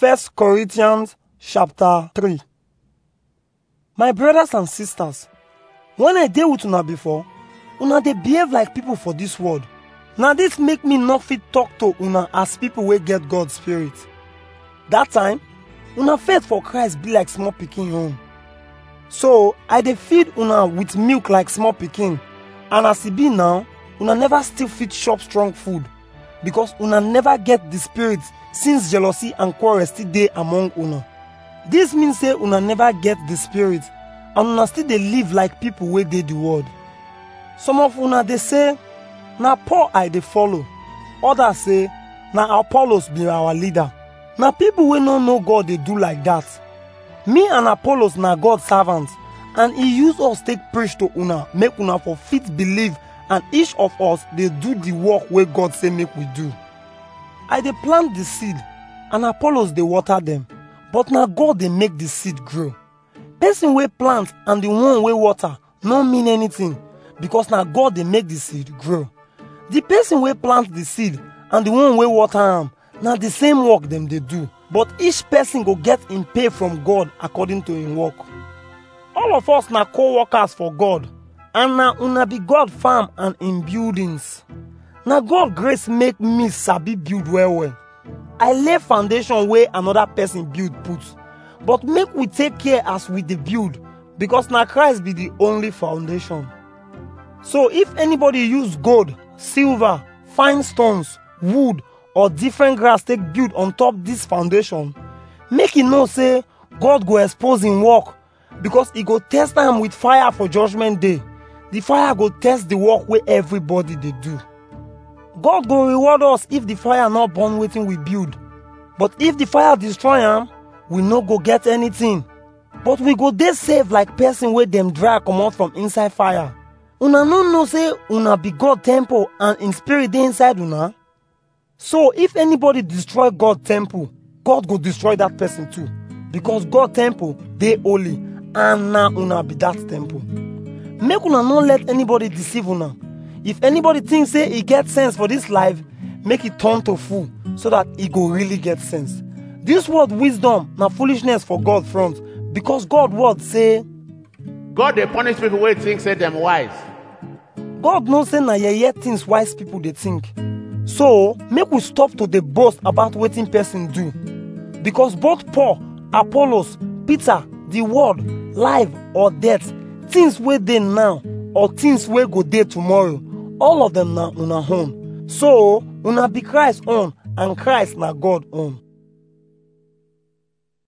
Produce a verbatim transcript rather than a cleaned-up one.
First Corinthians chapter three. My brothers and sisters, when I dey with una before, una dey behave like people for this world. Now this make me not fit talk to una as people wey get God's spirit. That time, una faith for Christ be like small pikin own. So I dey feed una with milk like small pikin, and as e be now, una never still fit chop strong food, because una never get the spirit since jealousy and quarrel still dey among una. This means say una never get the spirit, and una still dey live like people wey dey the world. Some of una dey say, na Paul I dey follow. Others say, na Apollos be our leader. Na people wey no know God dey do like that. Me and Apollos na God's servants, and he use us take preach to una, make una for fit believe, and each of us dey do the work wey God say make we do. I dey plant the seed, and Apollos dey water them, but na God dey make the seed grow. Person wey plant and the one wey water no mean anything, because na God dey make the seed grow. The person wey plant the seed and the one wey water am, na the same work dem dey do, but each person go get im pay from God according to im work. All of us na co-workers for God, and na una be God farm and im buildings. Na God grace make me sabi build well well. I lay foundation wey another person build put, but make we take care as we dey build, because na Christ be the only foundation. So if anybody use gold, silver, fine stones, wood, or different grass take build on top this foundation, make e know say God go expose him work, because he go test am with fire for judgment day. The fire go test the work wey everybody dey do. God go reward us if the fire not burn wetin we build. But if the fire destroy am, we no go get anything. But we go dey safe like person wey dem drag comot from inside fire. Una no know say una be God temple and in spirit dey inside una? So if anybody destroy God temple, God go destroy that person too, because God temple dey holy, and na una be that temple. Make una no let anybody deceive una. If anybody think say he get sense for this life, make it turn to fool, so that he go really get sense. This word wisdom na foolishness for God front, because God word say, God dey punish people wey think say them wise. God knows say na yeye things wise people dey think. So make we stop to dey boast about wetin person do, because both Paul, Apollos, Peter, the word, life or death, things wey dey now or things wey go dey tomorrow, all of them na una own. So una be Christ own, and Christ na God own.